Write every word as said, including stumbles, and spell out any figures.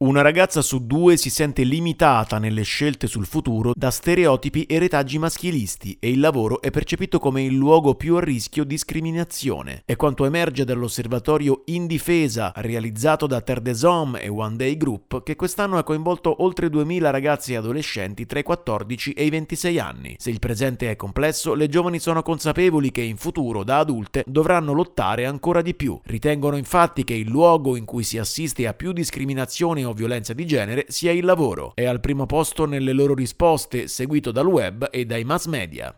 Una ragazza su due si sente limitata nelle scelte sul futuro da stereotipi e retaggi maschilisti e il lavoro è percepito come il luogo più a rischio discriminazione. È quanto emerge dall'osservatorio Indifesa realizzato da Terre des Hommes e One Day Group, che quest'anno ha coinvolto oltre duemila ragazzi e adolescenti tra i quattordici e i ventisei anni. Se il presente è complesso, le giovani sono consapevoli che in futuro, da adulte, dovranno lottare ancora di più. Ritengono infatti che il luogo in cui si assiste a più discriminazione o violenza di genere sia il lavoro. È al primo posto nelle loro risposte, seguito dal web e dai mass media.